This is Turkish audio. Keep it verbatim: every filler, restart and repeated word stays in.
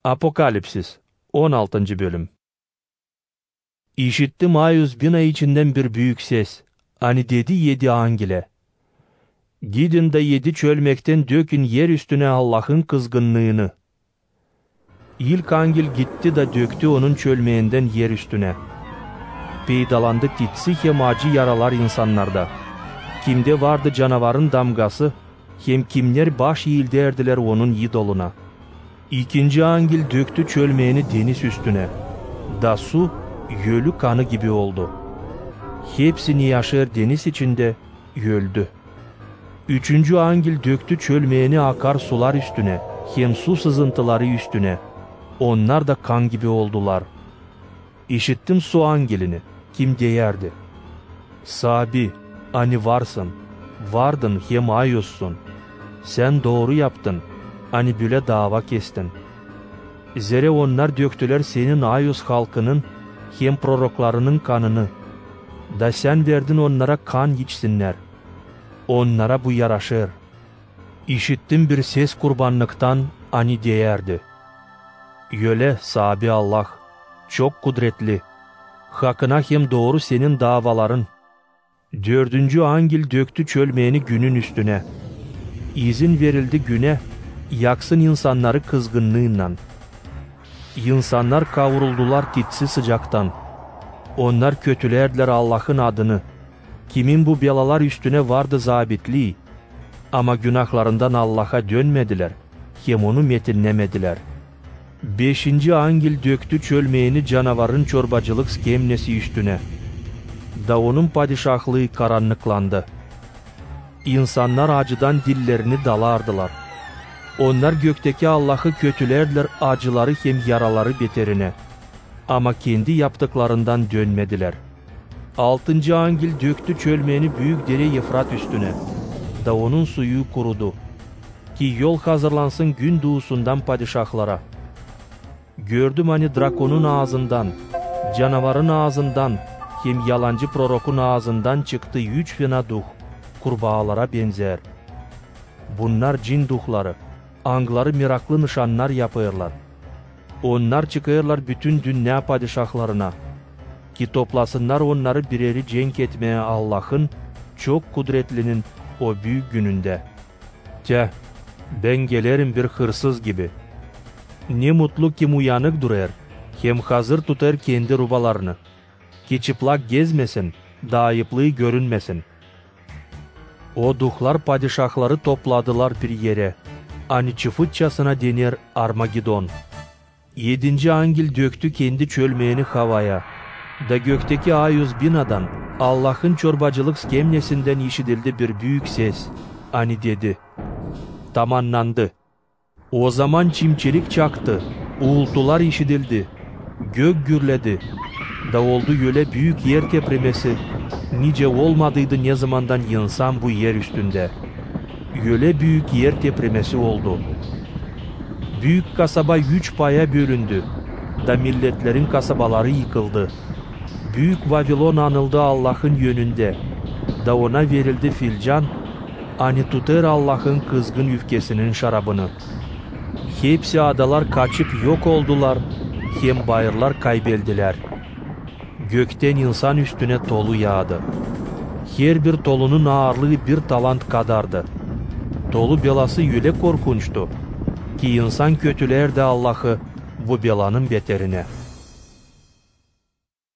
Apokalipsis on altıncı bölüm. İşittim ayüz bin ay içinden bir büyük ses. Hani dedi yedi angile. Gidin de yedi çölmekten dökün yer üstüne Allah'ın kızgınlığını. İlk angel gitti de döktü onun çölmeğinden yer üstüne. Peydalandı titsi hem acı yaralar insanlarda. Kimde vardı canavarın damgası, hem kimler baş eğilderdiler onun yidoluna. İkinci angel döktü çölmeğini deniz üstüne. Da su, yölü kanı gibi oldu. Hepsini yaşar deniz içinde, öldü. Üçüncü angel döktü çölmeğini akar sular üstüne, hem su sızıntıları üstüne. Onlar da kan gibi oldular. İşittim su angelini, kim deyerdi. Sabi, hani varsın, vardın hem ayozsun. Sen doğru yaptın, hani büle dava kestin. Zere onlar döktüler senin ayos halkının, hem proroklarının kanını. Da sen verdin onlara kan içsinler. Onlara bu yaraşır. İşittim bir ses kurbanlıktan, hani deyerdi. Yöle sabi Allah, çok kudretli. Hakına hem doğru senin davaların. Dördüncü angel döktü çölmeğini günün üstüne. İzin verildi güne, yaksın insanları kızgınlığından. İnsanlar kavruldular titsi sıcaktan. Onlar kötülerdiler Allah'ın adını. Kimin bu belalar üstüne vardı zabitliği. Ama günahlarından Allah'a dönmediler. Hem onu metinlemediler. Beşinci angel döktü çölmeğini canavarın çorbacılık skemnesi üstüne. Da onun padişahlığı karanlıklandı. İnsanlar acıdan dillerini dalardılar. Onlar gökteki Allah'ı kötülerdiler acıları hem yaraları beterine. Ama kendi yaptıklarından dönmediler. Altıncı angel döktü çölmeğini büyük dere Efrat üstüne. Da onun suyu kurudu. Ki yol hazırlansın gün doğusundan padişahlara. Gördüm hani drakonun ağzından, canavarın ağzından, hem yalancı prorokun ağzından çıktı üç fena duh, kurbağalara benzer. Bunlar cin duhları, angları miraklı nişanlar yapıyorlar. Onlar çıkıyorlar bütün dünya padişahlarına. Ki toplasınlar onları bireri cenk etmeye Allah'ın, çok kudretlinin o büyük gününde. Teh, ben gelirim bir hırsız gibi. Ne mutlu kim uyanık durar, hem hazır tutar kendi rubalarını. Ki çıplak gezmesin, da ayıplığı görünmesin. O duhlar padişahları topladılar bir yere. Hani çıfıtçasına denir Armagedon. Yedinci angel döktü kendi çölmeğini havaya. Da gökteki ayüz binadan, Allah'ın çorbacılık skemnesinden işitildi bir büyük ses. Hani dedi, tamamlandı. O zaman çimçilik çaktı, uğultular işitildi, gök gürledi. Da oldu öyle büyük yer tepremesi, nice olmadıydı ne zamandan insan bu yer üstünde. Öyle büyük yer tepremesi oldu. Büyük kasaba üç paya bölündü. Da milletlerin kasabaları yıkıldı. Büyük Vavilon anıldı Allah'ın yönünde. Da ona verildi filcan, hani tutar Allah'ın kızgın öfkesinin şarabını. Hepsi adalar kaçıp yok oldular, hem bayırlar kaybeldiler. Gökten insan üstüne tolu yağdı. Her bir tolunun ağırlığı bir talant kadardı. Tolu belası öyle korkunçtu ki insan kötülerdi Allah'ı bu belanın beterine.